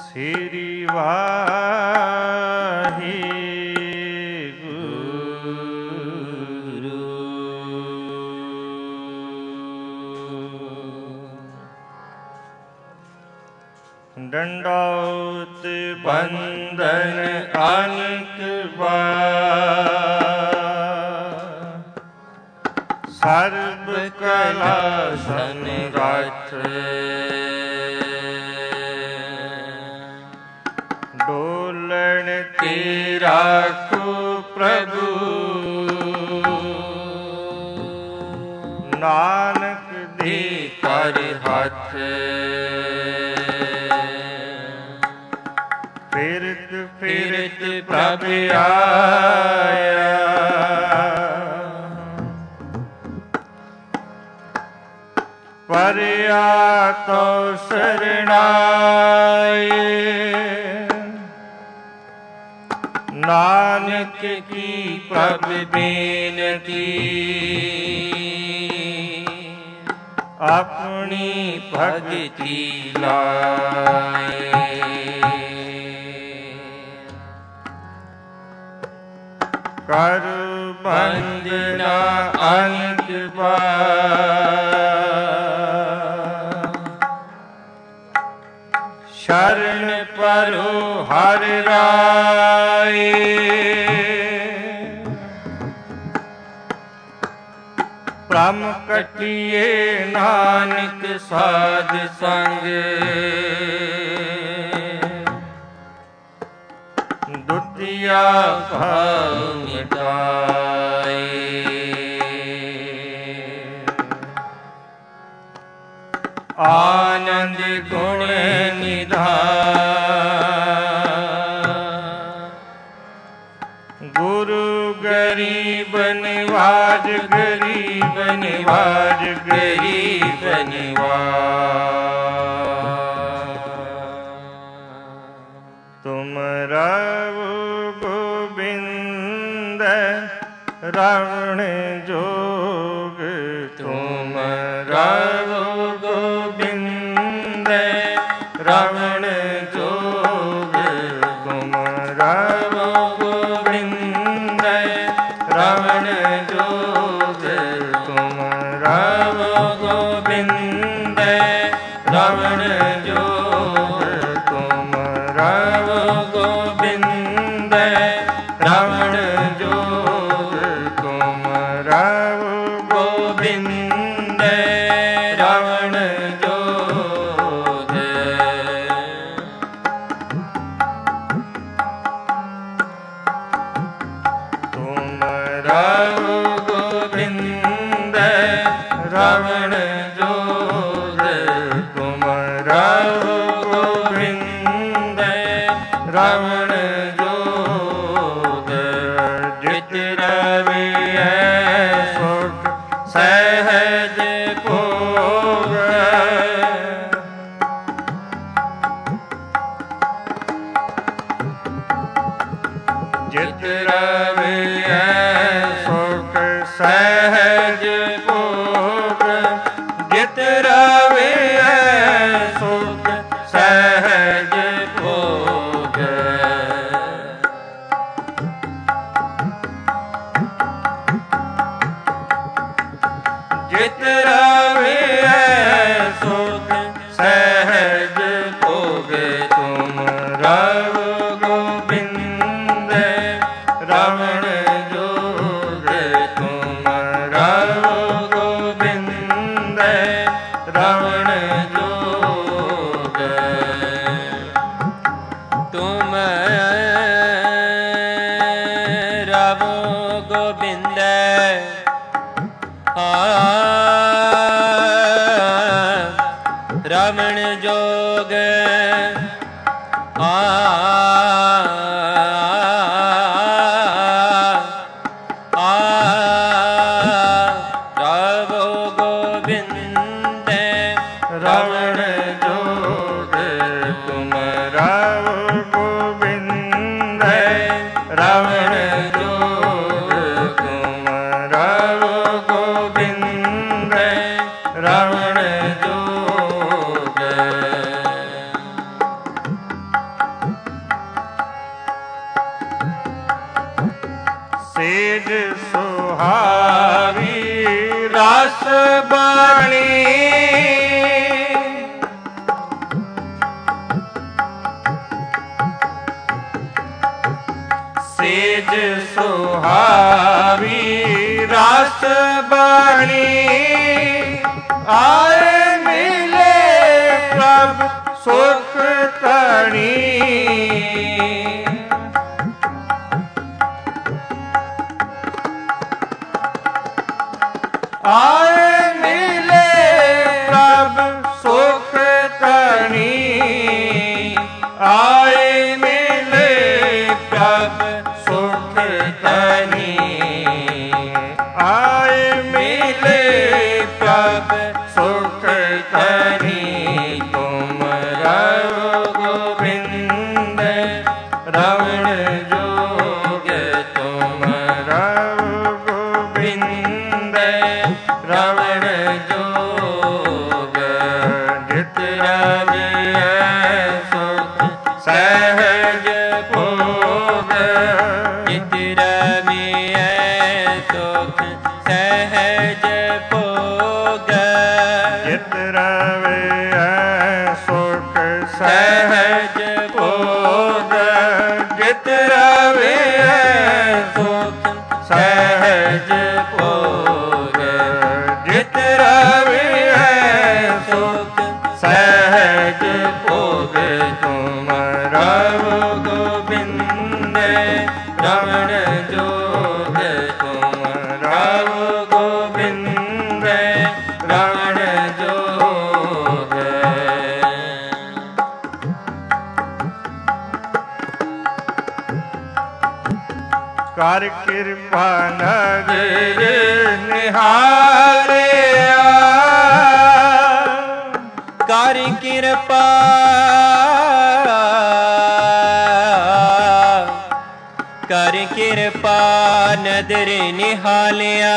ਸ੍ਰੀ ਵਾਹਿਗੁਰੂ। ਡੰਡੌਤ ਬੰਦਨ ਅਨੇਕ ਬਾਰ, ਸਰਬ ਕਲਾ ਸਮਰੱਥ, ਡੋਲਣ ਤੇ ਰਾਖੋ ਪ੍ਰਭੂ, ਨਾਨਕ ਦੇ ਕਰ ਹੱਥ। ਫਿਰਤ ਫਿਰਤ ਪ੍ਰਭ ਆਇਆ, ਪਰਿਆ ਤੋ ਸਰਣਾਏ, ਨਾਨਕ ਕੀ ਪ੍ਰਭ ਬੇਨਤੀ, ਆਪਣੀ ਭਗਤੀ ਲਾਏ। ਕਰ ਬੰਦਨਾ ਅਨੇਕ ਬਾਰ, ਸ਼ਰਨ ਪਰੋ ਹਰਿ ਰਾਏ, ਭ੍ਰਮ ਕਟਿਏ ਨਾਨਕ ਸਾਧ ਸੰਗ, ਦੁਤੀਆ ਭਾਵ ਮਿਟਾਏ। ਆਨੰਦ ਗੁਣ ਨਿਧਾਨ, ਗੁਰੂ ਗਰੀਬ ਨਿਵਾਜ, ਗਰੀਬ ਨਿਵਾਜ, ਗਰੀਬ ਨਿਵਾਜ। ਤੁਮ ਰਾਵ ਗੋਬਿੰਦ ਰਾਵਣ ਜੋਗ, ਤੁਮ ਰਾਵ ਗੋਬਿੰਦ ਰਾਵਣ ਜੋਗ, ਤੁਮ ਰਾਵ ਗੋਬਿੰਦ ਰਾਵਣ ਜੋਗ, ਤੁਮ ਰਾਵ ਗੋਬਿੰਦ ਰਾਵਣ ਜੋਗ, ਤੁਮ ਰਾਵ ਗੋਬਿੰਦ ਰਾਵਣ ਜੋਗ, ਤੁਮ ਰਾਵ ਗੋਬਿੰਦ ਰਾਵਣ ਜੋਗ। ਤੁਮ ਰਾਵ ਗੋਬਿੰਦ ਰਾਵਣ ਜੋਗ, ਤੁਮ ਰਾਵ ਗੋਬਿੰਦ ਰਾਵਣ ਜੋਗ। ਜਿਤ ਰਵਿਐ ਸੁਖ ਸਹਿਜ ਭੋਗ, ਜਿਤ ਰਵਿਐ ਸੁਖ ਸਹਿਜ ਭੋਗ, ਜਿਤ ਰਵਿਐ ਸੁਖ ਸਹਿਜ ਭੋਗ। ਜਿਤ ਰਵਿਐ ਸੁਖ ਸਹਿਜ ਭੋਗ, ਤੁਮ ਰਾਵ ਗੋਬਿੰਦ ਰਾਵਣ ਜੋਗ, ਤੁਮ ਰਾਵ ਗੋਬਿੰਦ ਰਾਵਣ ਜੋਗ। ਤੁਮ ਰਾਵ ਗੋਬਿੰਦ ਰਾਵਣ ਜੋਗ, ਰਾਵ ਗੋਬਿੰਦ ਰਾਵਣ ਜੋਗ, ਤੁਮ ਰਾਵ ਗੋਬਿੰਦ ਰਾਵਣ ਜੋਗ, ਤੁਮ ਰਾਵ ਗੋਬਿੰਦ ਰਾਵਣ ਜੋਗ। ਰਸ ਬਾਣੀ ਸੇਜ ਸੁਹਾਵੀ ਰਸ ਬਾਣੀ ਆਏ ਮਿਲੇ ਪ੍ਰਭ ਸੁਖ ਧਣੀ ਆਏ ਮਿਲੇ ਪ੍ਰਭ ਸੁਖ ਧਣੀ ਆਏ ਮਿਲੇ ਪ੍ਰਭ ਸੁਖ ਧਣੀ ਆਏ ਮਿਲੇ ਪ੍ਰਭ ਸੁਖ ਧਣੀ ਤੁਮ ਰਵ ਗੋਬਿੰਦ ਰਵਣ ਜੋਗ ਤੁਮ ਰਵ ਗੋਬਿੰਦ ਰਵਣ ਜੋਗ ਜਿਤ ਰਵਿਐ ਸੁਖ ਸਹਿਜ ਭੋਗ ਜਿਤ ਰਵਿਐ ਸੁਖ ਸਹਿਜ ਭੋਗ ਜਿਤ ਰਵਿਐ ਸੁਖ ਸਹਿਜ ਭੋਗ ਜਿਤ ਰਵਿਐ ਸੁਖ ਸਹਿਜ ਭੋਗ ਜਿਤ ਰਵਿਐ ਸੁਖ ਸਹਿਜ ਭੋਗ ਤੁਮ ਰਵ ਗੋਬਿੰਦ ਰਵਣ ਜੋਗ ਤੁਮ ਰਵ ਗੋਬਿੰਦ ਰਵਣ ਜੋਗ ਕਰ ਕਿਰਪਾ ਨਦਰ ਨਿਹਾਲਿਆ ਕਰ ਕਿਰਪਾ ਕਰ ਕਿਰਪਾ ਨਦਰ ਨਿਹਾਲਿਆ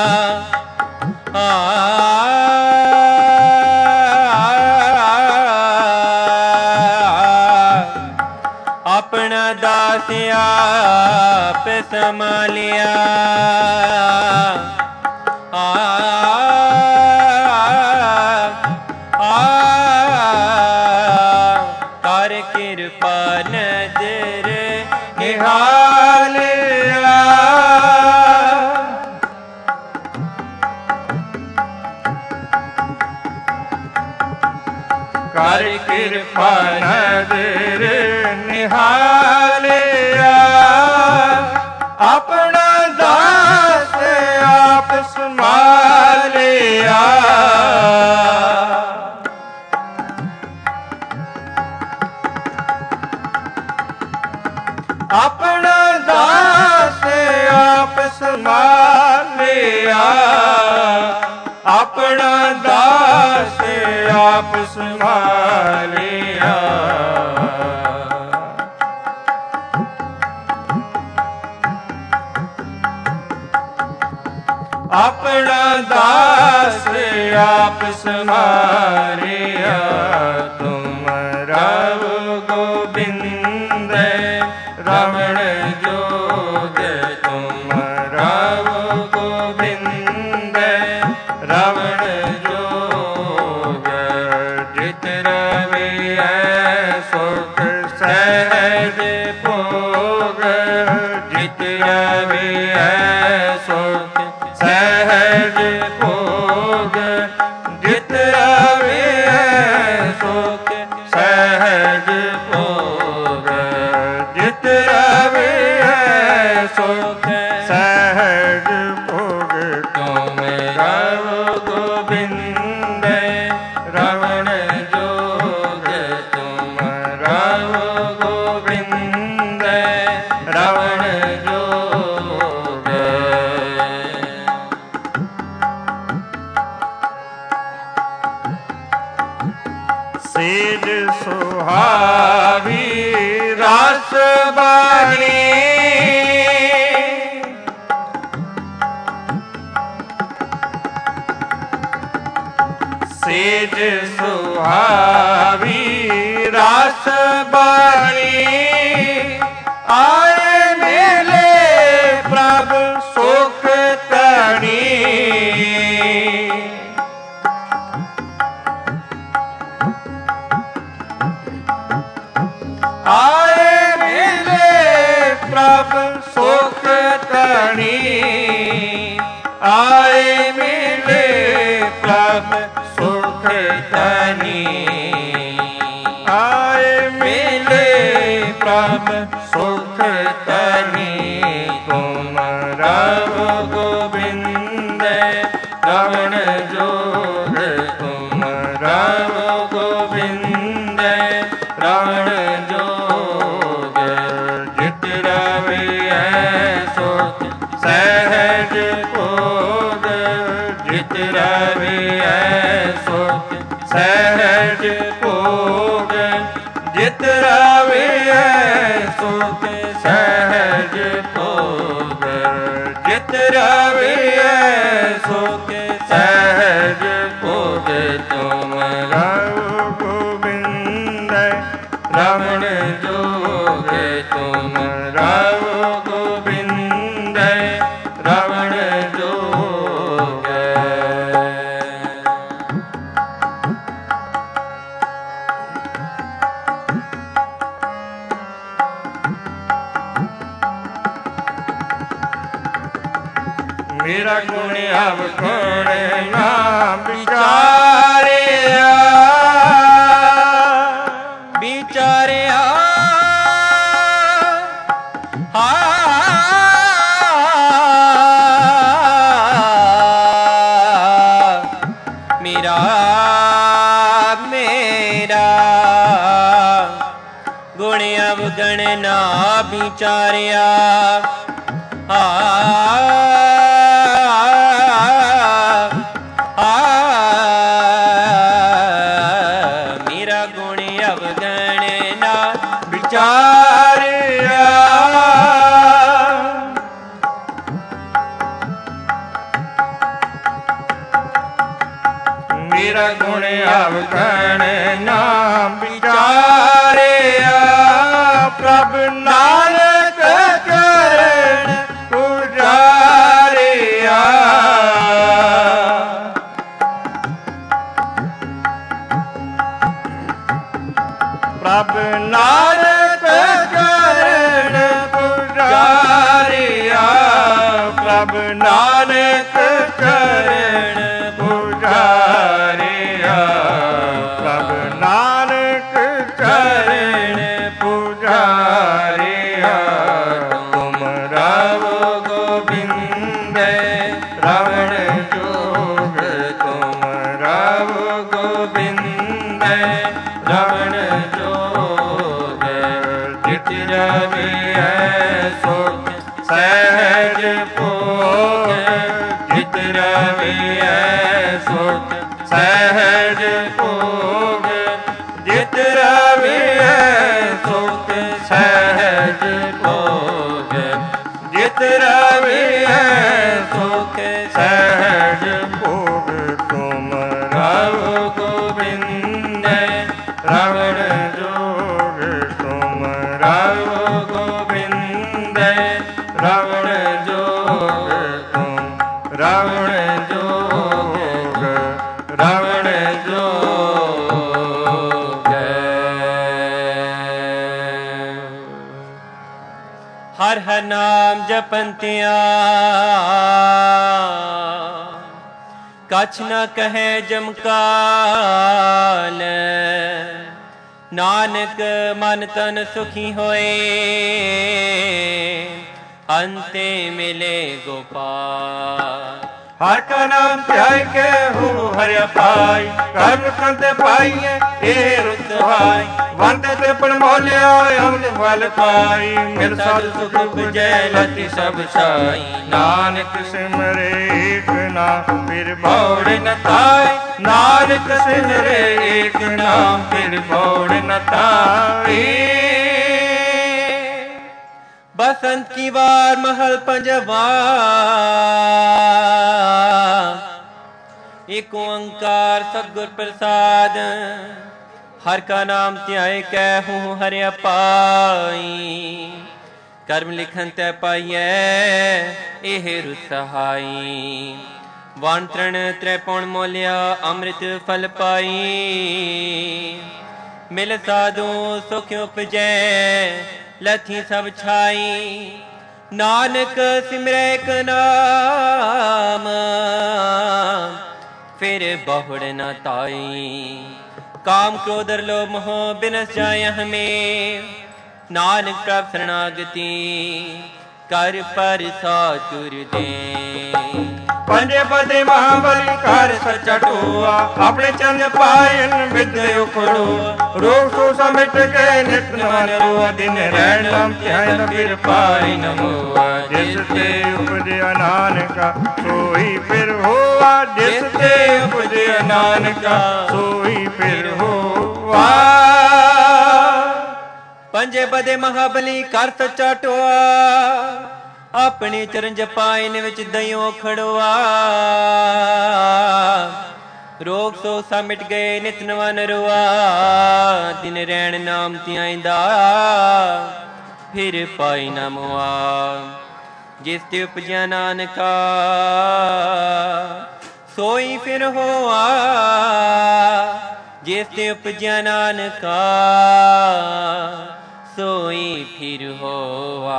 ਆਪਣਾ ਦਾਸ ਆਪ ਸੰਭਾਲਿਆ ਕਰ ਕਿਰਪਾ ਨਦਰ ਨਿਹਾਲਿਆ ਕਰ ਕਿਰਪਾ ਨਦਰ ਨਿਹਾਲਿਆ ਆਪਣਾ ਦਾਸ ਆਪ ਸੰਭਾਲਿਆ ਆਪਣਾ ਦਾਸ ਆਪ ਸੰਭਾਲਿਆ ਆਪਣਾ ਦਾਸ ਆਪ ਸੰਭਾਲਿਆ ਆਪਣਾ ਦਾਸ ਆਪ ਸੰਭਾਲਿਆ ਤੁਮ ਰਵ ਗੋਬਿੰਦ ਰਵਣ ਜੋਗ ਤੁਮ ਰਵ ਗੋਬਿੰਦ ਰਵਣ ਜੋਗ ਜਿਤ ਰਵਿਐ ਸੁਖ ਸਹਿਜ ਭੋਗ ਜਿਤ ਰਵਿਐ ਸੁਖ ਸਹਿਜ ਭੋਗ ਜਿਤ ਰਵਿਐ ਸੁਖ ਸਹਿਜ ਭੋਗ ਜਿਤ ਰਵਿਐ ਸੁਖ ਸਹਿਜ ਭੋਗ ਤੁਮ ਰਵ ਗੋਬਿੰਦ ਰਵਣ ਜੋਗ ਤੁਮ ਰਵ ਗੋਬਿੰਦ ਰਵਣ ਜੋਗ ਸੇਜ ਸੁਹਾਵੀ ਰਸ ਬਾਣੀ ਸੇਜ ਸੁਹਾਵੀ ਰਸ ਬਾਣੀ ਆਏ ਮਿਲੇ ਪ੍ਰਭ ਸੁਖ ਧਣੀ आए मिले प्रभ सुख धनी, आए मिले प्रभ सुख धनी। तुम रव गोविंद रमण जोग, तुम रव गोविंद रमण जोग। जित रविए सुख सहज भोग, जित रविए सुख सहज भोग, जित रविए सुख सहज भोग, जित रविए सुख सहज भोग। तुम रव गोविंद रमण जोग, तुम रव गोविंद रमण जोग। मेरा गुण अब गुण ना विचारिया, विचारिया मेरा मेरा गुण अब गण ना विचारिया। मेरा गुण अवगण ना विचारिया, मेरा गुण अवगण ना विचारिया। प्रभ नानक चरण पुजारिया, प्रभ नानक चरण पुजारिया, प्रभ नानक चरण पुजारिया, प्रभ नानक चरण पुजारिया। तुम रव गोविंद रमण जोग, तुम रव गोविंद रमण जोग। जित रविए सुख सहज भोग, जित रविए सुख सहज भोग, जित रविए सुख सहज भोग, जित रविए सुख सहज भोग। तुम रव गोविंद रमण जोग, तुम रव गोविंद रमण जोग, तुम रमण जोग रमण जोग। हर हर नाम जपंतिया कछ न कहे जमकाल। नानक मन तन सुखी होए, अंते मिले गोपाल। हर का नाम ध्याय के हो हर पाई, कर्म संत पाइए ए रुत भाई। वंद त्रिपण मोलिया अमृत फल पाई, मिल साधु सुख बुझै लति सब साई। नानक सिमरे एक नाम फिर भौड़ न ताई, नानक सिमरे एक नाम फिर भौड़ न ताई। बसंत की वार महल पंजवा, एक ओंकार सतगुर प्रसाद। हर का नाम ध्याय कहूँ हर पाई, कर्म लिखन तै पाइए एह रुसहाई। वन तृण त्रिपुण मोलिया अमृत फल पाई, मिल साधु सुख उपजै लथी सब छाई। नानक सिमरै एक नाम, फिर बहुड़ न ताई। काम क्रोध लोभ मोह बिनस जाय हमें, नानक प्रभ शरणागति कर पर सतगुर दे। पंजे पदे महाबली कर सच्चा टोआ, अपने चंद पायन विद्य उखड़ोआ। रोग सो समिट के नित मन रोआ, दिन रैन लम ध्यान फिर पाई न मोआ। जिस ते उपजया नानका सोई फिर होआ, जिस ते उपजया नानका सोई फिर होआ। पंजे पदे महाबली कर सच्चा टोआ, अपने चरण जपाइन विच दयो खड़ोआ। रोग सो सा मिट गए नित नवा नरोआ, दिन रैन नाम ध्याइंदा फिर पाई न मोआ। जिस ते उपजया नानका सोई फिर होआ, जिस ते उपजया नानका सोई फिर होआ।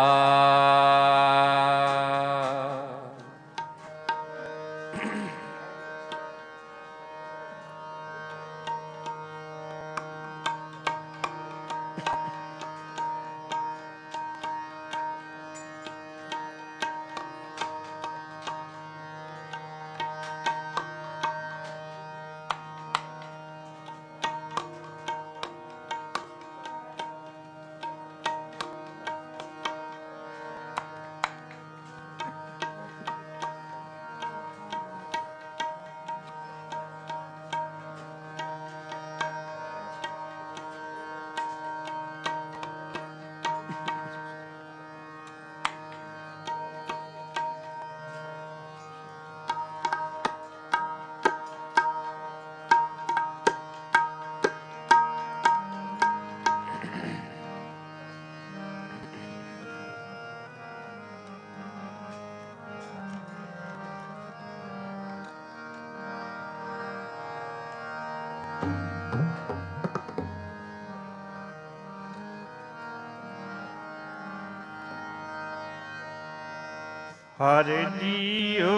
हर जियो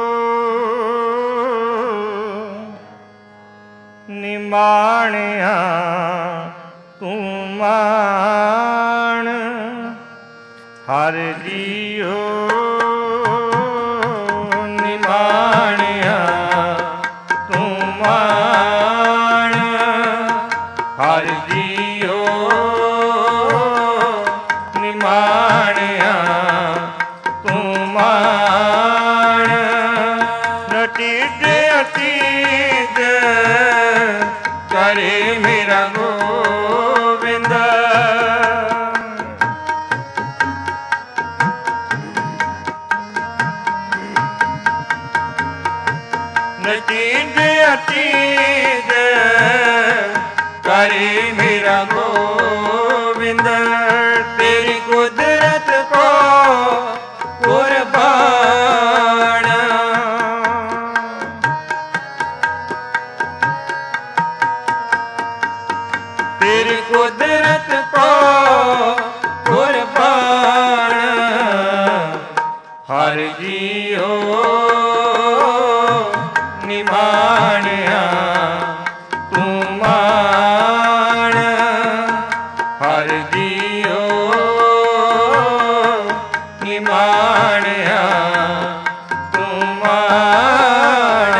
निमाणिया तू मान, हर जियो निमाणिया तू मान, हर जियो निमाणिया करे मेरा गोविंद। नतीज अतीज करे मेरा गोविंद, तेरी कुदरत को कुर्बान। तेरी कुदरत को कुर्बान, हर जियो निमाणिया तू मान, हर जियो निमाणिया तू मान।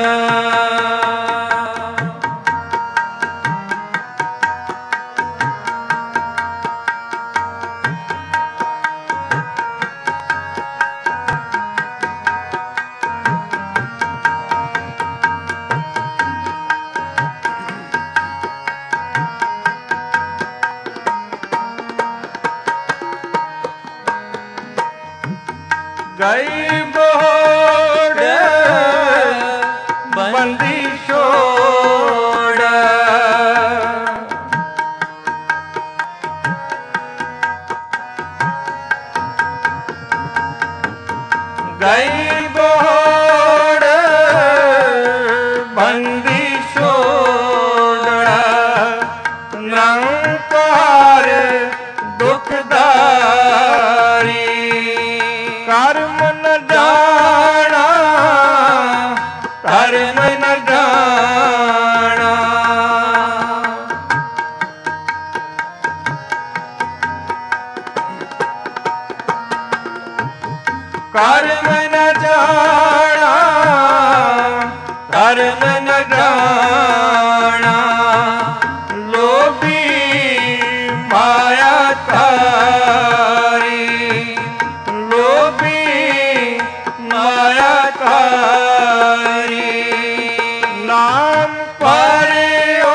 गई बोड़ बंदी छोड़, गई बोड़ बंदी छोड़, नंकार दुखदारी। ਧਰਮ ਨ ਜਾਣਾ, ਧਰਮ ਨ ਜਾਣਾ। ਕਰਮ ਨ ਜਾਣਾ, ਧਰਮ ਨ ਜਾਣਾ। ਲੋਭੀ ਮਾਇਆ ਧਾਰੀ, ਲੋਭੀ ਮਾਇਆ ਧਾਰੀ। ਨਾਮ ਪਰਿਓ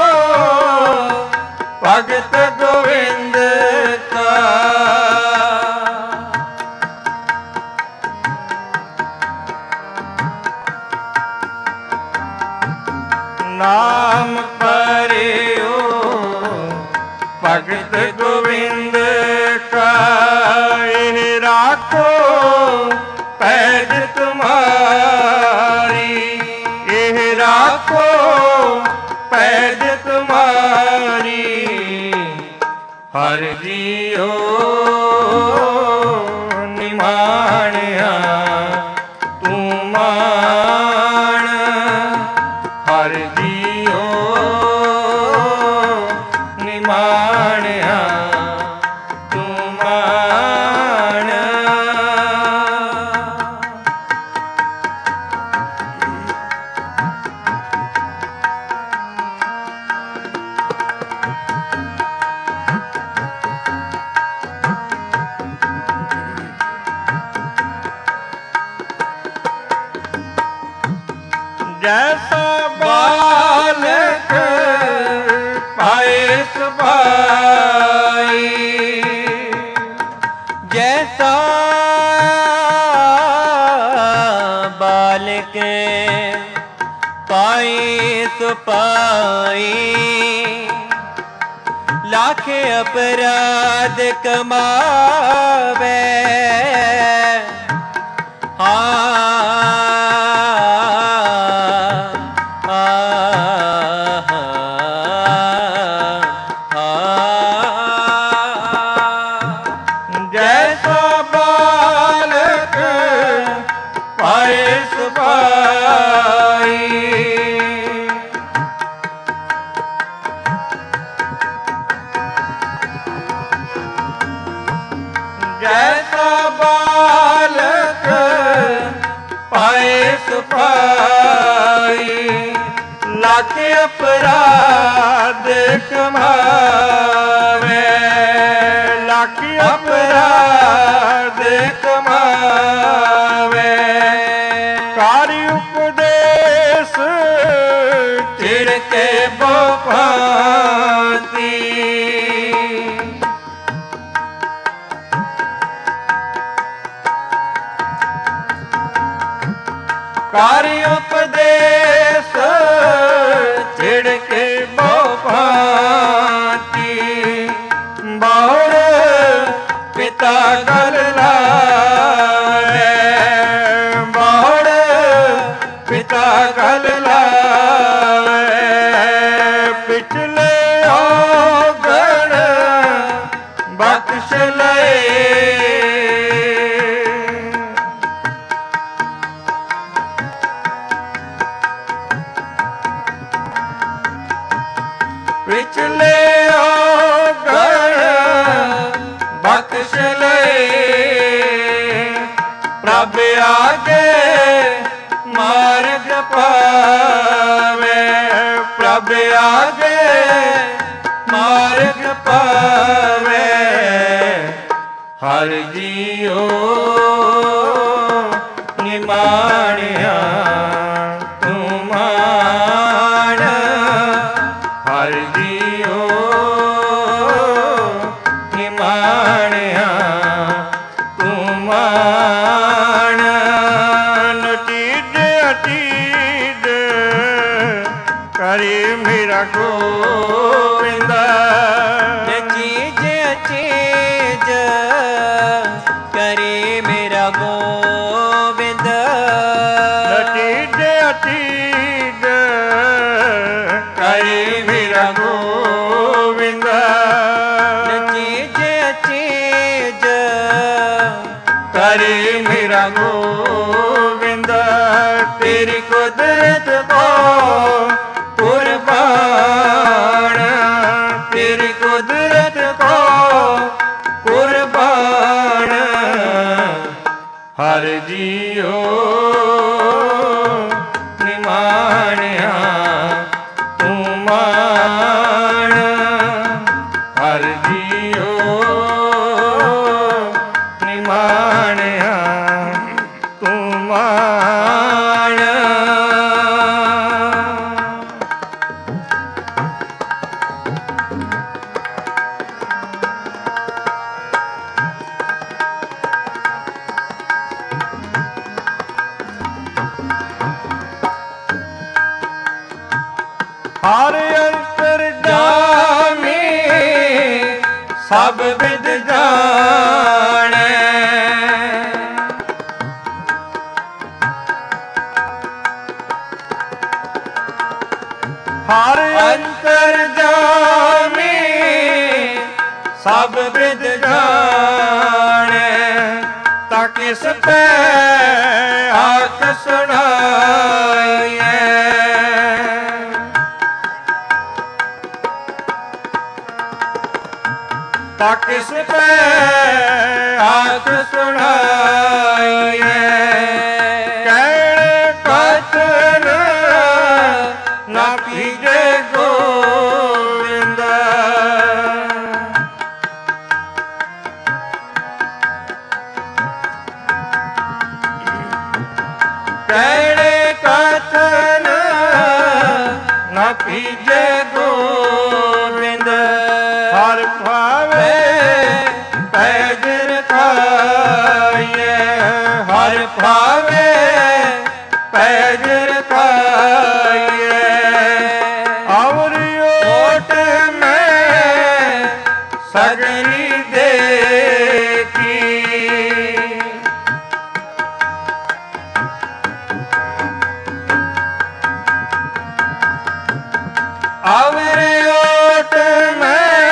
ਭਗਤ ਗੋਵਿੰਦ ਕਾ, ਨਾਮ ਪਰਿਓ ਭਗਤ ਗੋਵਿੰਦ ਕਾ। ਇਹ ਰਾਖੋ ਪੈਜ ਤੁਮਾਰੀ, ਇਹ ਰਾਖੋ ਪੈਜ ਤੁਮਾਰੀ। ਹਰ ਜੀਓ ਨਿਮਾਣਿਆ ਤੂੰ ਮਾਣ, ਹਰ ਜੀਓ ਨਿਮਾਣਿਆ ਤੂੰ ਮਾਣ। ਜੈਸਾ ਬਾਲਕ ਪਾਏ ਸੁਭਾਈ, ਜੈਸਾ ਬਾਲਕ ਪਾਈ ਸੁਪਾਈ। ਲੱਖ ਅਪਰਾਧ ਕਮਾਵੇ, ਜੈਸਾ ਬਾਲਕ ਪਾਏ ਸੁਭਾਈ। ਜੈਸਾ ਬਾਲਕ ਪਾਏ ਸੁਭਾਈ। ਲੱਖ ਅਪਰਾਧ ਕਮਾਵੇ, ਲੱਖ ਅਪਰਾਧ ਕਮਾਵੇ। ਕਾਰਿ ਉਪਦੇਸ਼ ਛਿੜਕੇ ਬੋਪਾਤੀ, ਕਾਰਿ ਉਪਦੇਸ਼ ਛਿੜਕੇ ਬੋਪਾਤੀ। ਬਹੁੜ ਪਿਤਾ ਗਲ ਲਾਵੇ, ਬਹੁੜ ਪਿਤਾ ਗਲ ਲਾਵੇ। ਪਿਛਲੇ ਔਗਣ ਬਖਸ਼ ਲਏ, ਪਿਛਲੇ ਔਗਣ ਬਖਸ਼ ਲਏ। ਪ੍ਰਭ ਆਗੇ ਮਾਰਗ ਪਾਵੇ, ਪ੍ਰਭ ਆਗੇ ਮਾਰਗ ਪਾਵੇ। ਹਰ ਜੀਓ ਨਿਮਾਣਿਆ ਤੂੰ ਮਾਣ, ਹਰ ਜੀਓ ਨਿਮਾਣਿਆ ਤੂੰ ਮਾਣ। ਨਤੀਜ ਅਤੀਜ ਕਰੇ ਮੇਰਾ ਗੋਬਿੰਦ, ਨਤੀਜ ਅਤੀਜ ਕਰੇ ਮੇਰਾ ਗੋਬਿੰਦ। ਨਤੀਜ ਅਤੀਜ ਕਰੇ ਮੇਰਾ ਗੋਬਿੰਦ। ਨਤੀਜ ਅਤੀਜ ਕਰੇ ਮੇਰਾ मेरा गोविंद तेरी कुदरत को कुर्बान, तेरी कुदरत को कुर्बान। हर जियो निमाणिया तू मान, हर जियो निमाणिया तू मान। हर अंतरजामी सब विद जाने, हर अंतरजामी सब विद जाने। ताकि इस पे आख सुनाइए, ताकि इस पे आख सुनाइए। कहने कथन ना पीजे गोविंद, कहने कथन ना पीजे गोविंद। हर भावे पैजर खाइए, हर भावे पैजर खाइए। और ओट में सगरी देखी, और ओट में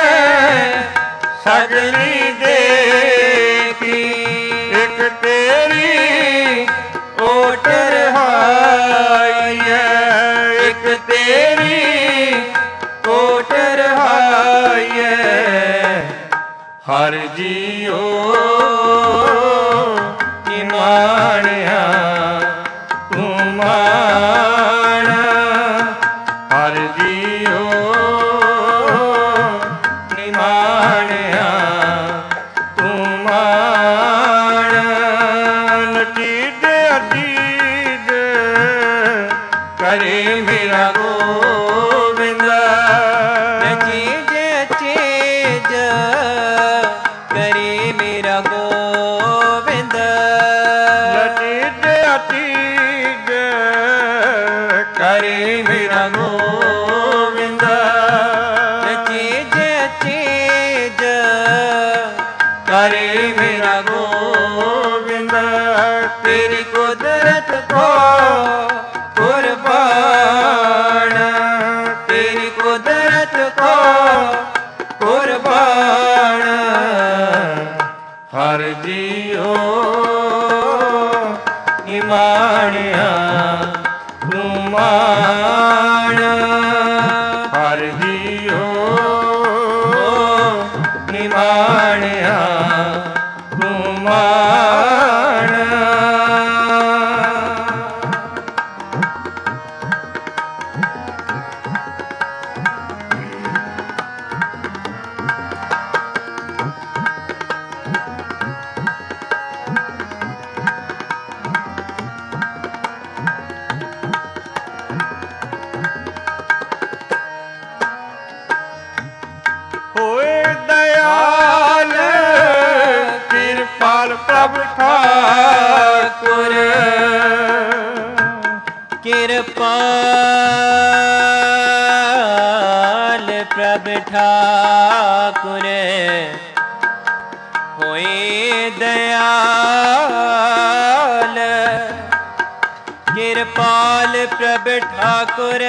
सगरी देखी। एक तेरी ओट रहाई है, एक तेरी ओट रहाई है। हर जियो निमाणिया तू मान, हर जियो निमाणिया तू मान। लटीज अतीज करे मेरा गोविंद, चीज चीज करे मेरा गोविंद। लटीज अतीज करे मेरा गोविंद। चीज चीज करे मेरा गोविंद। तेरी कुदरत को कुर्बान, तेरी कुदरत को कुर्बान। हर जियो निमाणिया तू मान, हर जियो निमाणिया तू मान। होए दयाल कृपाल प्रभु ठाकुर, कृपाल प्रभु ठाकुर। होए दयाल कृपाल प्रभु ठाकुर।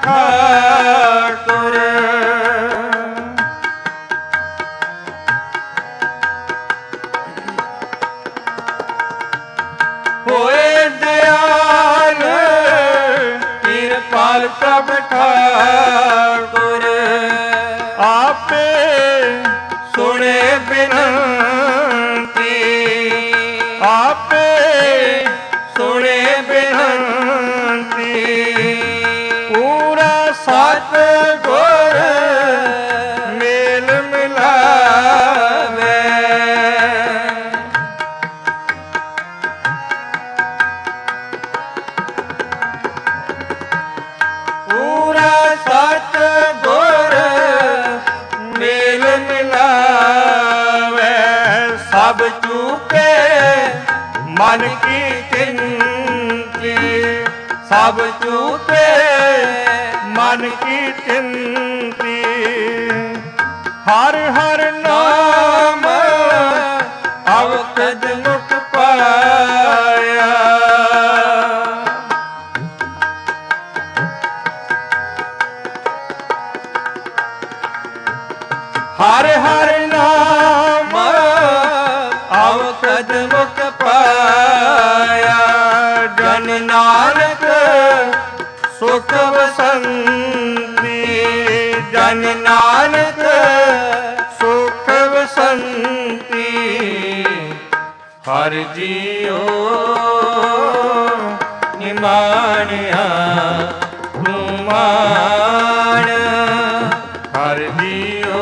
ठाकुर। होए दयाल कृपाल प्रभ ठाकुर। आपे सुने बिनती, आपे सुने बिनती। पूरा सतगुर मेल मिलावे। पूरा सतगुर मेल मिलावे। सब चूके मन की चिंती, सब चूके मन की चिंती। हर हर नाम अवकद मुख पाया। हर हर नाम अवकद मुख पाया। जन नानक सुख वसंती, जन नानक सुख वसंती। हर जियो निमाणिया तू मान। हर जियो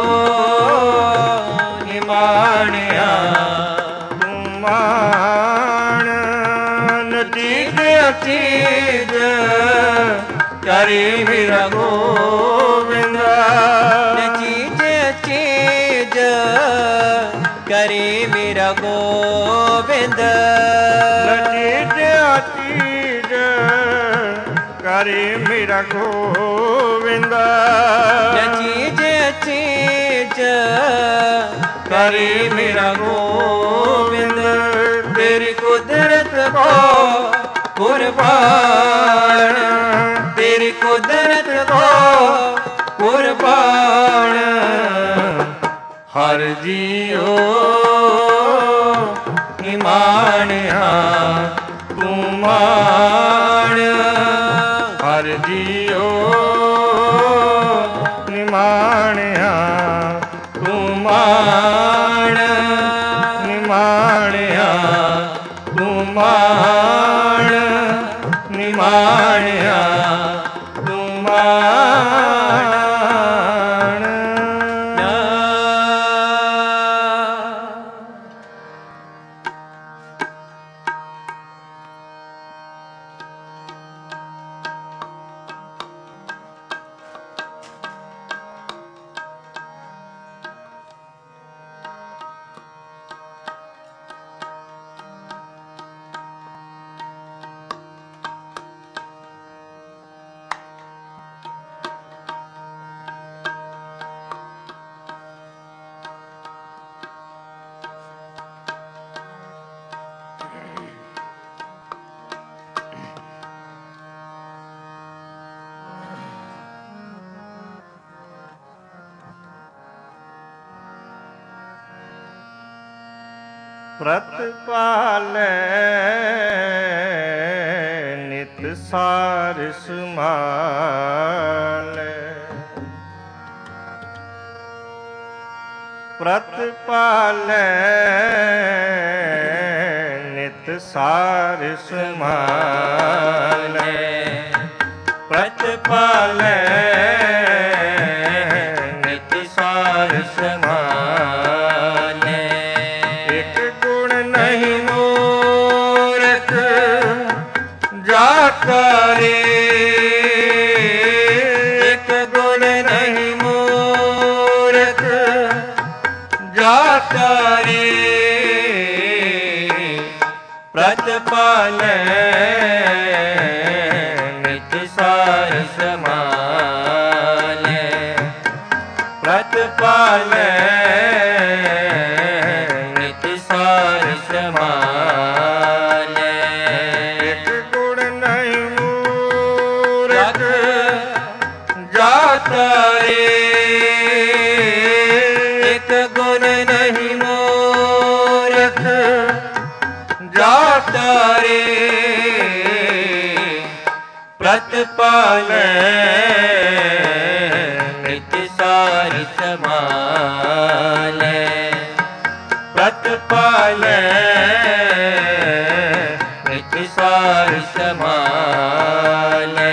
निमाणिया तू मान। चीज चीज करी मेरा गोविंद। चीज चीज करे मेरा गोविंद। चीज चीज करे मेरा गोविंद। चीज चीज करे मेरा गोविंद। तेरी कुदरत को कुर्बान, तेरी कुदरत को कुर्बान। हर जियो निमाणिया तू मान। हर जियो निमाणिया तू मान। निमाणिया तू मान। निमाणिया तू मान। ਪ੍ਰਤਪਾਲੈ ਨਿਤ ਸਾਰ ਸਮਾਲੈ। ਪ੍ਰਤਪਾਲੈ ਨਿਤ ਸਾਰ ਸਮਾਲੈ। ਪ੍ਰਤਪਾਲੈ ਨਿਤ ਸਾਰ ਸਮਾਲੈ। ਇੱਕ ਗੁਣ ਨਹੀਂ ਮੂਰਖ ਜਾਤਾਰੇ। ਇੱਕ ਗੁਣ ਨਹੀਂ ਮੂਰਖ ਜਾਤਾਰੇ। ਪ੍ਰਤਪਾਲੈ ਨਿਤ ਸਾਰ ਸਮਾਲੈ। ਪ੍ਰਤਪਾਲੈ ਨਿਤ ਸਾਰ ਸਮਾਲੈ। ਇੱਕ ਗੁਣ ਨਹੀਂ ਮੂਰਖ रे एक गुण नहीं मूर्ख जाता रे प्रतिपाले नित्य सारी समाले प्रतिपाले नित्य सारी समाले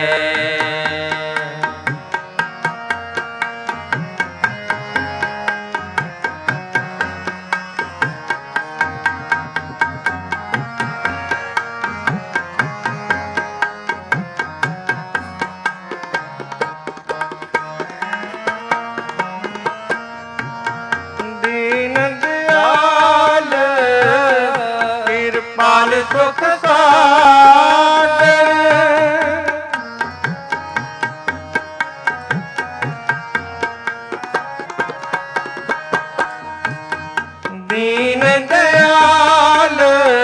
सुख सागर दीन दयाल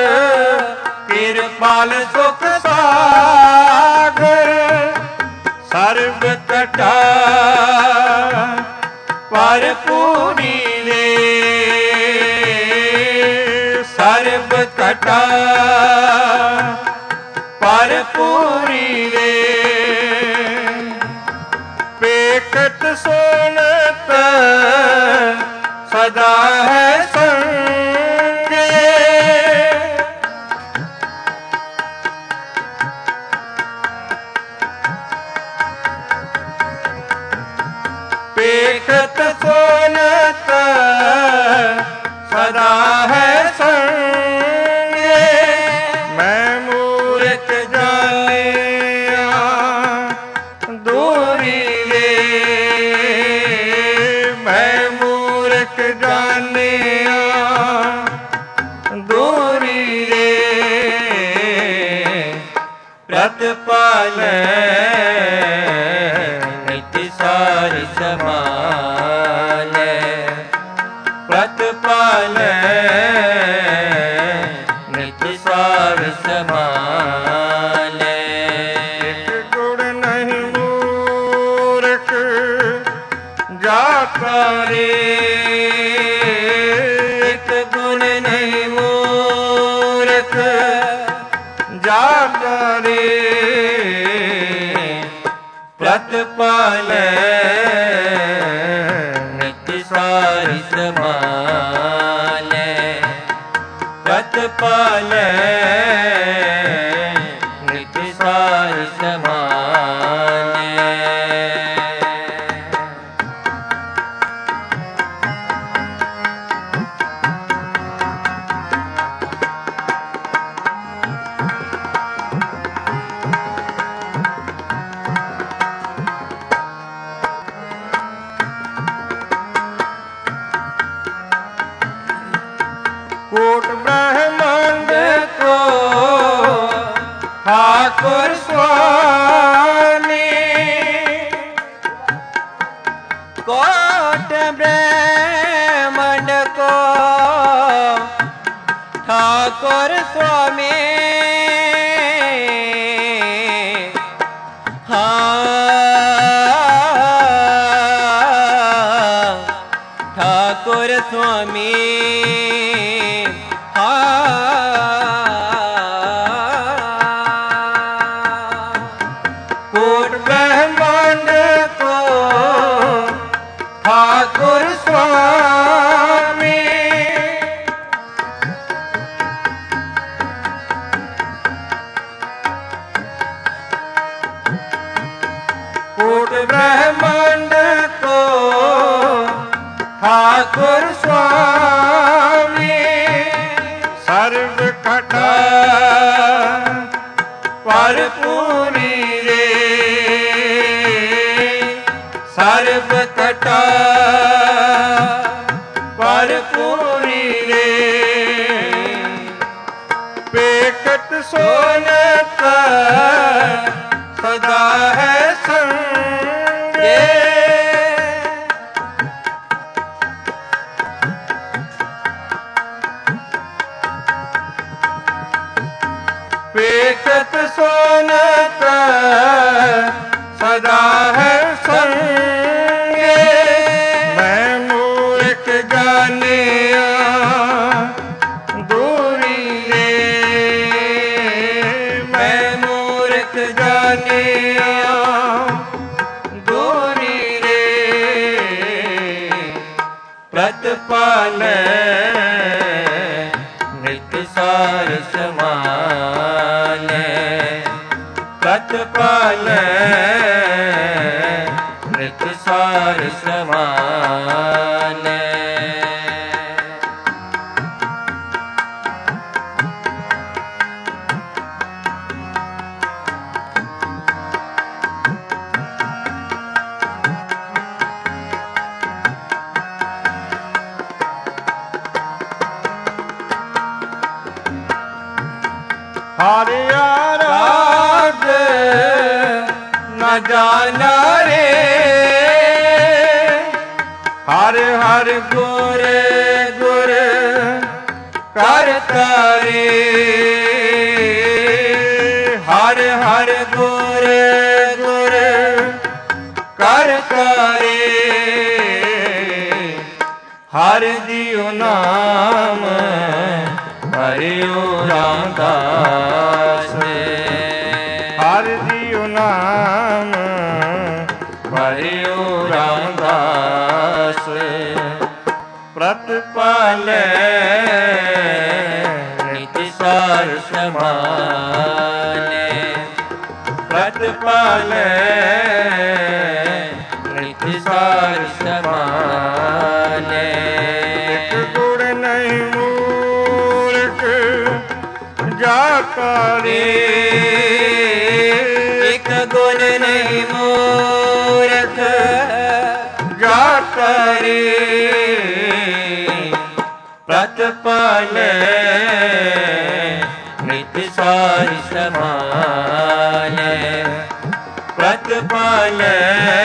कृपाल सुख सागर सर्व कटा पर पूरी रे सर्व कटा पर पूरी रे पेकट सोनत सदा है संगे पेकट सोनत सदा है संगे मैं मूर्ख जानिया दूरी रे मैं मूर्ख जानिया दूरी रे प्रतिपाल नित्य सारी समाल प्रतिपाल नित्य सारी समाल गुण नहीं मूर्ख जाता रे एक गुण नहीं मूर्ख जाता रे प्रतिपाल नित्य सारी समाल प्रतिपाल नित्य सारी समाल कोट ब्रह्मांड को ठाकुर स्वामी कोट ब्रह्मांड को ठाकुर स्वामी ठाकुर स्वामी कोट ब्रह्मांड को ठाकुर स्वामी कोट ब्रह्मांड को ठाकुर स्वामी सर्व कटा पर पूरी रे सर्व कटा पर पूरी रे पेकट सोनत सदा है संगे पेकट सोनत सदा है संगे ਜਾਣਿਆ ਦੂਰੀ ਰੇ ਪ੍ਰਤਪਾਲੈ ਨਿਤ ਸਾਰ ਸਮਾਲੈ ਪ੍ਰਤਪਾਲੈ ਨਿਤ ਸਾਰ ਸਮਾਲੈ ਹਰਿ ਆਰਾਧ ਨ ਜਾਣਾ ਰੇ ਹਰਿ ਹਰਿ ਗੁਰ ਗੁਰ ਕਰਤਾ ਰੇ ਹਰਿ ਹਰਿ ਗੁਰ ਗੁਰ ਕਰਤਾ ਰੇ ਹਰਿ ਜੀਉ ਨਾਮ ਹਰਿਓ ਰਾਮਦਾਸ ਹਰਿ ਜੀਉ ਨਾਮ ਹਰਿਓ ਰਾਮਦਾਸ ਪ੍ਰਤਪਾਲੈ ਨਿਤ ਸਾਰ ਸਮਾਲੈ ਪ੍ਰਤਪਾਲੈ ਨਿਤ ਸਾਰ ਸਮਾਲੈ ਇਕ ਗੁਣ ਨਹੀਂ ਜਾ ਕਰੇ ਇਕ ਗੁਣ ਨਹੀਂ ਮੂਰਖ ਜਾ ਕਰੇ ਪ੍ਰਤਪਾਲੈ ਨਿਤ ਸਾਰ ਸਮਾਲੈ ਪ੍ਰਤਪਾਲੈ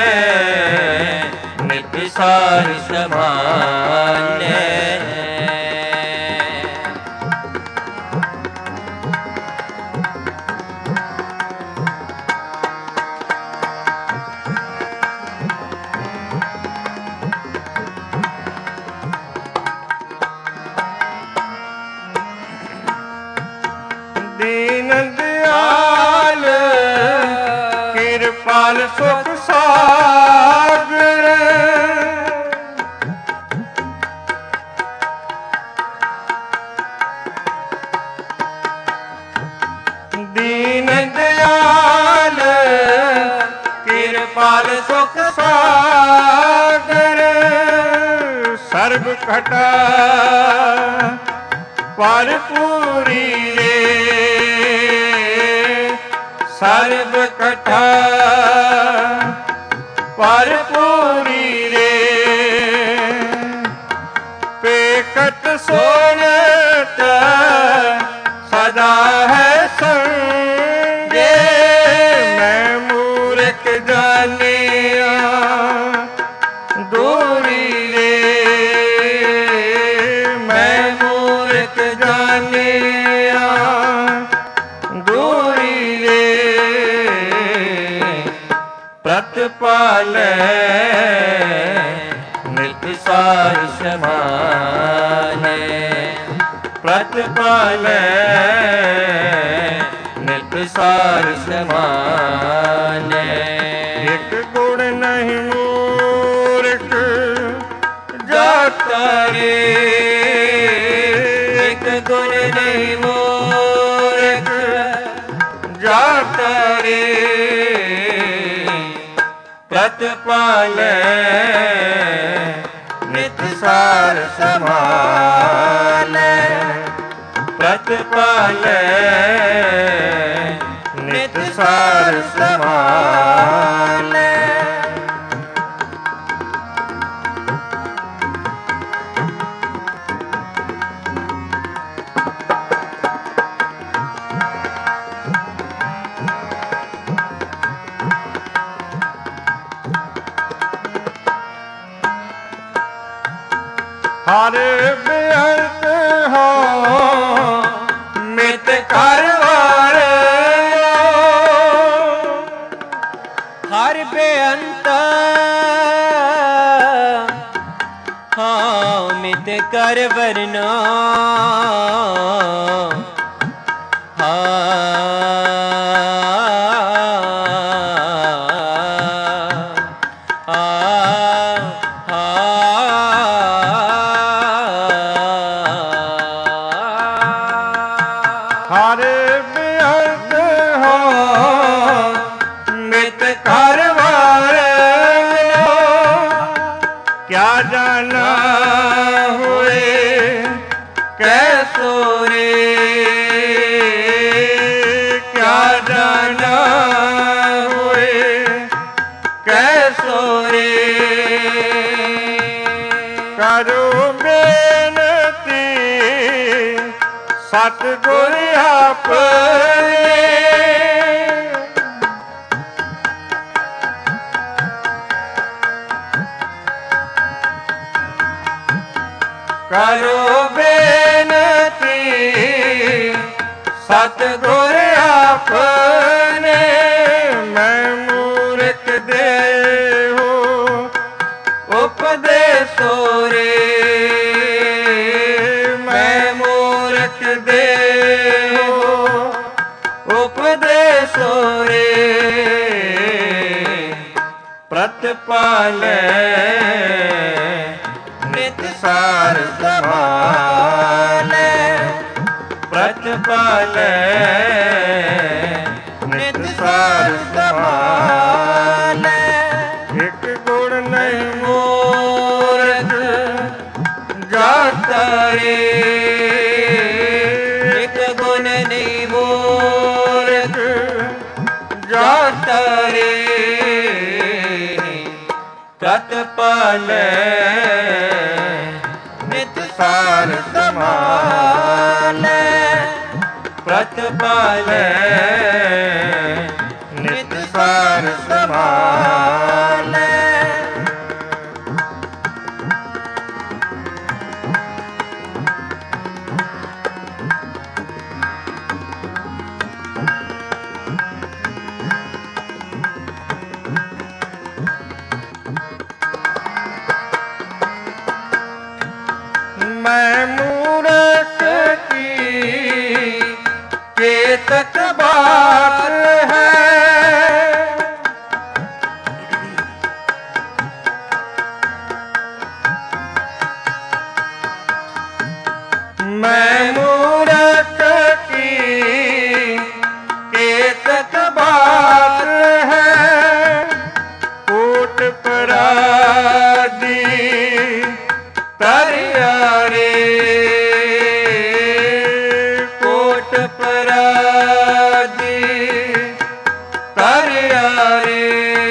ਨਿਤ ਸਾਰ ਸਮਾਲੈ ਦੀਨ ਦਿਆਲ ਕਿਰਪਾਲ ਸੁਖ ਸਾਗਰ ਦੀਨ ਦਿਆਲ ਕਿਰਪਾਲ ਸੁਖ ਸਾਗਰ ਸਰਬ ਘਟਾ ਭਰਪੂਰੀ ਰੇ ਸਰਬ ਕਠਾ ਭਰਪੂਰੀ ਰੇ ਪੇਖਤ ਸੋਨਤ ਸਦਾ ਹੈ ਸੰਗੇ ਮੈਂ ਮੂਰਖ ਜਾਣਿਆ ਦੂਰੀ ਰੇ ਮੈਂ ਮੂਰਖ ਜਾਣਿਆ ਦੂਰੀ ਰੇ ਪ੍ਰਤਪਾਲੈ ਨਿਤ ਸਾਰ ਸਮਾਲੈ ਪ੍ਰਤਪਾਲੈ ਨਿਤ ਸਾਰ ਸਮਾਲੈ ਇਕ ਗੁਣ ਨਹੀਂ ਮੂਰਖ ਜਾਤਾ ਰੇ ਇਕ ਗੁਣ ਨਹੀਂ ਮੂਰਖ ਜਾਤਾ ਰੇ ਪ੍ਰਤਪਾਲੈ ਨਿਤ ਸਾਰ ਸਮਾਲੈ ਪ੍ਰਤਪਾਲੈ ਨਿਤ ਸਾਰ ਸਮਾਲੈ ਹਰ ਬੇਅੰਤ ਹੋ ਮਿਤ ਕਰ ਵਾਰਿਓ ਹਰ ਬੇਅੰਤ ਹਾਂ ਮਿਤ ਕਰ ਵਰਨਾ ਹਾਂ घर वारो क्या जाना हुए कैसो रे, क्या जाना हुए कैसो रे। करो बेनती सतगुर आपने, करो बेनती सतगुर आपने। मैं मूर्ख देहु उपदेसो रे, मैं मूर्ख देहु उपदेसो रे। प्रतिपाले नित सार संभाले, प्रतिपाले नित सार संभाले। एक गुण नहीं मूर्ख जाता रे, एक गुण नहीं मूर्ख जाता रे। प्रतिपाले नित सार संभाले, प्रतिपाले नित सार संभाले। मैं मूर्ख की केतक बात है, मैं मूर्ख की केतक बात है। कोट परादी तरिया रे, कोट परादी तरिया रे।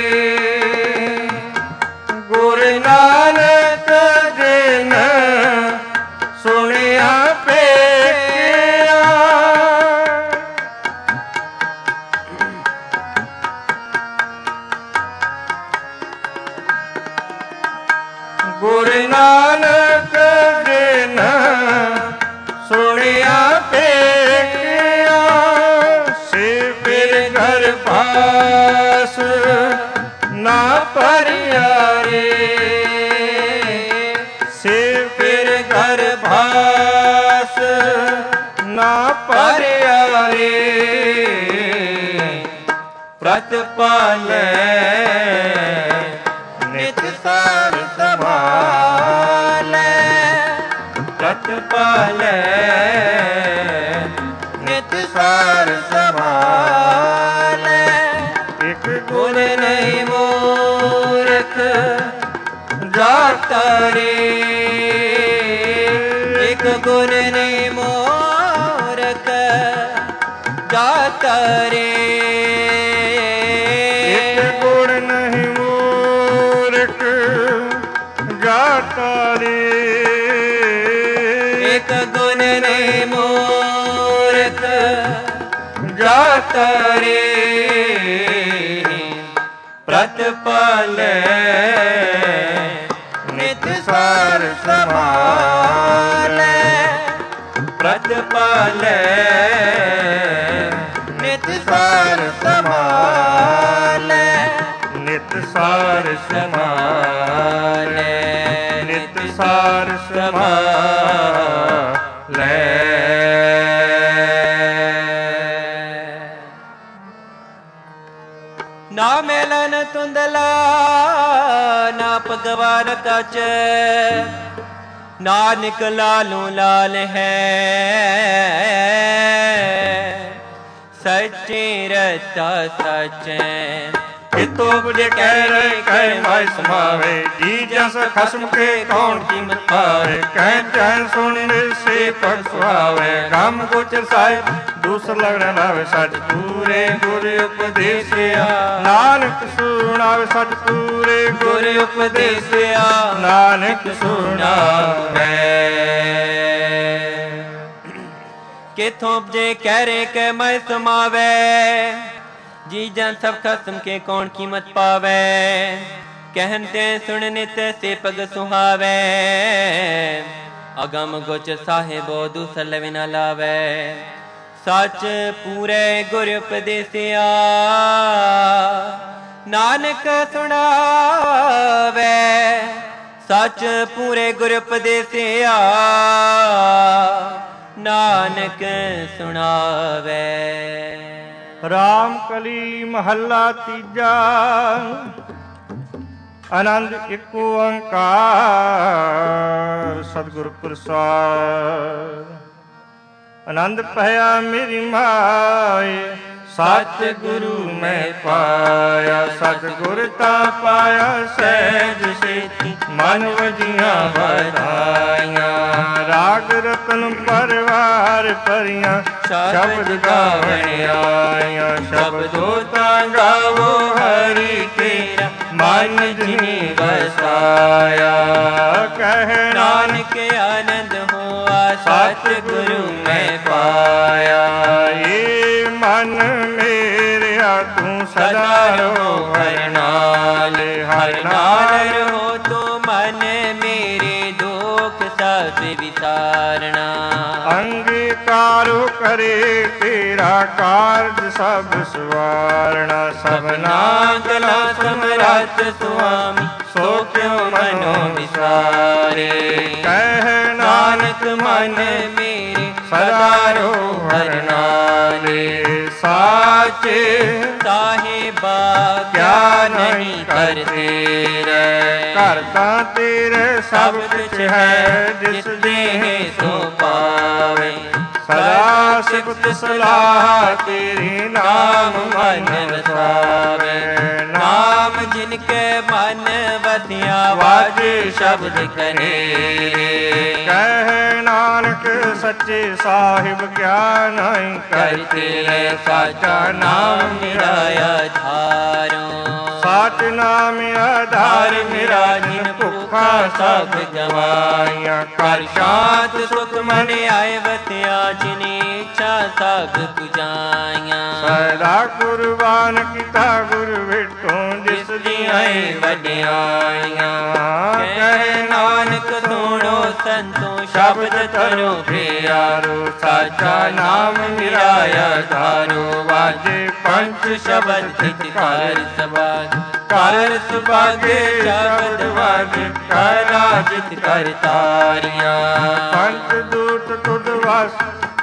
गुरु नानक जिन सुनिया पेखिया, गुरु नानक जिन सुनिया पेखिया। से फिर घर पास ना परिया रे, से फिर घर भास ना परिया रे। प्रतिपाले नित सार संभाले, प्रतिपाले नित सार संभाले। एक गुण नहीं मूर्ख जाता रे, एक गुण नहीं मूर्ख जाता रे। एक गुण नहीं मूर्ख जाता रे, एक गुण नहीं मूर्ख जाता रे। प्रतिपाले नित सार संभाले, प्रतिपाले नित सार संभाले, नित सार संभाले, नित सार संभाले। ना मेलन तुंदला ना पगवार कच, नानक लालू लाल है। सच्ची रता सच ਕਿਤੋਂ ਬੁਝੇ ਕਹਿ ਰਹੇ ਕਹਿ ਮਾਇ ਸਮਾਵੇ। ਜੀ ਜਸ ਖਸਮ ਕੇ ਕੌਣ ਕੀਮਤ ਪਾਵੇ। ਕਹਿ ਚੈਨ ਸੁਣਨੇ ਸੇ ਪਗ ਸੁਹਾਵੇ। ਗਮ ਗੋਚਰ ਸਾਹਿਬ ਦੂਸਰ ਲਗਣ ਲਾਵੇ। ਸੱਚ ਪੂਰੇ ਗੁਰ ਉਪਦੇਸਿਆ ਨਾਨਕ ਸੁਣਾਵੇ। ਸੱਚ ਪੂਰੇ ਗੁਰ ਉਪਦੇਸਿਆ ਨਾਨਕ ਸੁਣਾਵੇ। ਕਿਥੋਂ ਉਪਜੇ ਕਹਿ ਰੇ ਕਹਿ ਮੈਂ ਸਮਾਵੇ। ਜੀ ਜਨ ਸਭ ਖਸਮ ਕੇ ਕੌਣ ਕੀਮਤ ਪਾਵੇ। ਕਹਿਨ ਤੇ ਸੁਣਨੇ ਤੇ ਸੇ ਪਗ ਸੁਹਾਵੇ। ਅਗਮ ਗੋਚ ਸਾਹਿਬੋ ਦੂਸਰ ਲਵਿ ਨਾ ਲਾਵੇ। ਸੱਚ ਪੂਰੇ ਗੁਰ ਉਪਦੇਸਿਆ ਨਾਨਕ ਸੁਣਾਵੇ। ਸੱਚ ਪੂਰੇ ਗੁਰ ਉਪਦੇਸਿਆ ਨਾਨਕ ਸੁਣਾਵੇ। ਰਾਮ ਕਲੀ ਮਹੱਲਾ ਤੀਜਾ। ਆਨੰਦ ਇੱਕ ਓੰਕਾਰ ਸਤਿਗੁਰ ਪ੍ਰਸਾਦਿ। ਆਨੰਦ ਭਇਆ ਮੇਰੀ ਮਾਏ ਸਤਿ ਗੁਰੂ ਮੈਂ ਪਾਇਆ। ਸਤਿਗੁਰ ਤਾਂ ਪਾਇਆ ਸਹਿਜ ਸੇਤੀ ਮਨ ਵਜੀਆਂ ਵਧਾਈਆਂ। ਰਾਗ ਰਤਨ ਪਰਵਾਰ ਭਰੀਆਂ ਸ਼ਬਦ ਗਾਵਣ ਆਈਆਂ। ਸ਼ਬਦੋ ਤਾਂ ਗਾਵੋ ਹਰੀ ਤੇਰਾ ਮਨ ਜਿਨੀ ਵਸਾਇਆ। ਕਹਿ ਨਾਨਕ ਆਨੰਦ ਹੋਆ ਸਤਿ ਗੁਰੂ ਮੈਂ ਪਾਇਆ। ਇਹ ਮਨ ਮੇਰਿਆ ਤੂੰ ਸਦਾ ਰਹੋ ਹਰਿ ਨਾਲ। ਹਰਿ ਨਾਲ ਰਹੋ ਤੂੰ ਮਨ ਮੇਰੇ ਦੁਖ ਸਭ ਵਿਸਾਰਣਾ। ਅੰਗੀਕਾਰੋ ਕਰੇ ਤੇਰਾ ਕਾਰਜ ਸਭ ਸਵਾਰਣਾ। ਸਭਨਾ ਗਲਾ ਸਮਰੱਥ ਸੁਆਮੀ ਸੋ ਕਿਉ ਮਨੋ ਵਿਸਾਰੇ। ਕਹਿ ਨਾਨਕ ਮਨ ਮੇਰੇ ਸਦਾ ਰਹੋ ਹਰਿ ਨਾਲੇ। ਸਾਚੇ ਸਾਹਿਬਾ ਕਿਆ ਨਹੀਂ ਕਰ ਤੇਰੇ। ਘਰ ਤਾਂ ਤੇਰੇ ਸਭ ਕੁਛ ਹੈ ਜਿਸ ਦੇਹ ਸੋ ਪਾਵੇ। ਸਦਾ ਸਿਫਤ ਸਲਾਹ ਤੇਰੀ ਨਾਮ ਮਨ ਵਸਾਵੇ। ਨਾਮ ਜਿਨ ਕੇ ਮਨ ਵਸਿਆ ਵਾਜੇ ਸ਼ਬਦ ਕਰੇ। ਕਹਿ ਨਾਨਕ ਸੱਚੇ ਸਾਹਿਬ ਕਿਆ ਨਹੀਂ ਕਰਤੇ। ਸਾਚਾ ਨਾਮ ਮੇਰਾ ਆਧਾਰੋ। ਸਾਚ ਨਾਮ ਆਧਾਰ ਮੇਰਾ ਜਿਨ ਭੁੱਖਾ ਸਭ ਗਵਾਈਆਂ। ਕਰ ਸ਼ਾਂਤ ਸੁਖ ਮਨ ਆਏ ਵਸਿਆ ਜਿਨੀ ਇੱਛਾ ਸਭ ਪੁਜਾਈਆਂ। ਸਦਾ ਕੁਰਬਾਨ ਕੀਤਾ ਗੁਰ ਵਿਟੋਂ ਜਿਸ ਦੀਆਂ ਵਡਿਆਈਆਂ। ਕਹਿ ਨਾਨਕ ਸੁਣੋ ਸੰਤੋ ਸ਼ਬਦ ਧਰੋ ਪਿਆਰੋ। ਸਾਚਾ ਨਾਮ ਮੇਰਾ ਆਧਾਰੋ। ਵਾਜੇ ਪੰਜ ਸ਼ਬਦ ਤਿਤ ਘਰ ਸਬਾਦ। ਘਰ ਸੁਭਾਗੇ ਸ਼ਬਦ ਵਾਜੇ ਕਰਾ ਜਿਤ ਕਰ ਤਾਰੀਆਂ। ਪੰਜ ਦੂਤ ਤੁਧ ਵਸ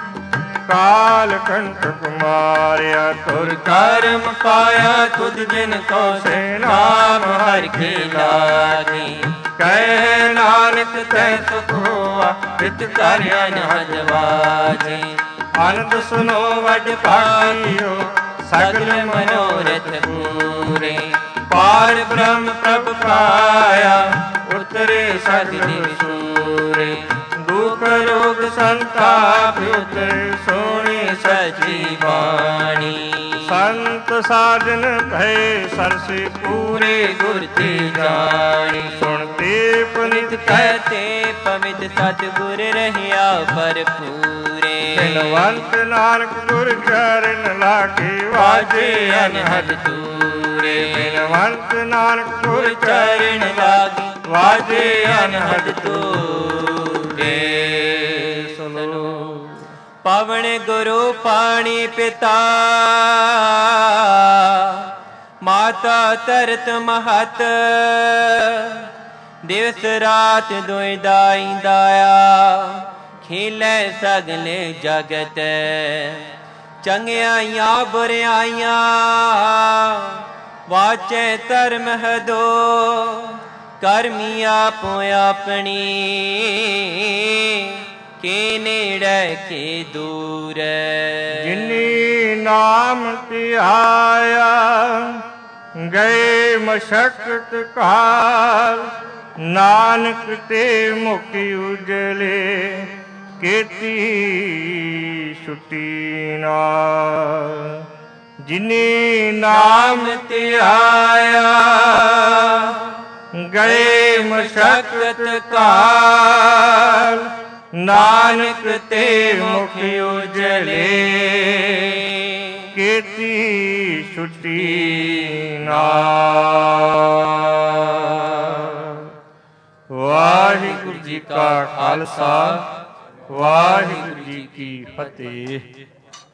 ਕਾਲ ਕੰਟਕ ਮਾਰਿਆ। ਤੁਰ ਕਰਮ ਪਾਇਆ ਤੁਧ ਜਿਨ ਕੋ ਸੇ ਨਾਮ ਹਰਿ ਕੇ ਲਾਗੀ। ਕਹਿ ਨਾਨਕ ਤੈ ਸੁਖ ਹੋਆ ਵਿਤ ਕਰ ਅਨਹਦ ਵਾਜੇ। ਆਨੰਦ ਸੁਨੋ ਵਡ ਭਾਗਿਓ ਸਗਲ ਮਨੋਰਥ ਪੂਰੇ। ਪਾਰ ਬ੍ਰਹਮ ਪ੍ਰਭ ਪਾਇਆ ਉਤਰੇ ਸਤਿ ਸੂਰੇ। ਦੁਖ ਰੋਗ ਸੰਤਾਪ ਉਤਰੇ ਸੋਹਣੀ ਸਚੀ ਬਾਣੀ। ਸੰਤ ਸਾਜਨ ਭਏ ਸਰਸੇ ਪੂਰੇ ਗੁਰ ਤੇ ਜਾਣੀ। ਸੁਣਤੇ ਪੁਨਿਤ ਕਹਤੇ ਪਵਿੱਤ ਸਤਿਗੁਰ ਰਹਿਆ ਭਰਪੂਰੇ। ਬਿਨਵੰਤ ਨਾਨਕ ਗੁਰ ਚਰਨ ਲਾਗੇ ਵਾਜੇ ਅਨਹਦ ਤੂਰੇ। ਬਿਨਵੰਤ ਨਾਨਕ ਗੁਰ ਚਰਨ ਲਾਗੇ ਵਾਜੇ ਅਨਹਦ ਤੂਰੇ। ਸੁਨੋ ਪਵਨ ਗੁਰੂ ਪਾਣੀ ਪਿਤਾ ਮਾਤਾ ਧਰਤ ਮਹਤ। ਦਿਵਸ ਰਾਤ ਦੁਇ ਦਾਈ ਦਾਇਆ ਖੇਲੇ ਸਗਲੇ ਜਗਤ। ਚੰਗਿਆਈਆਂ ਬੁਰਿਆਈਆਂ ਵਾਚੇ ਧਰਮ ਹਦੋ। ਕਰਮੀ ਆਪੋ ਆਪਣੀ ਕੇ ਨੇੜੇ ਕੇ ਦੂਰ। ਜਿਨੀ ਨਾਮ ਧਿਆਇਆ ਗਏ ਮਸ਼ਕਤ ਕਾਲ, ਨਾਨਕ ਤੇ ਮੁਖ ਉਜਲੇ, ਕੀਤੀ ਛੁੱਟੀ ਨਾਲ। ਜਿਨੀ ਨਾਮ ਧਿਆਇਆ, ਗਏ ਮਸ਼ਕਤ ਕਾਲ, ਨਾਨਕ ਤੇ ਮੁਖ ਉਜਲੇ, ਕੀਤੀ ਛੁੱਟੀ ਨਾਲ। ਵਾਹਿਗੁਰੂ ਜੀ ਕਾ ਖਾਲਸਾ, ਵਾਹਿਗੁਰੂ ਜੀ ਕੀ ਫਤਿਹ।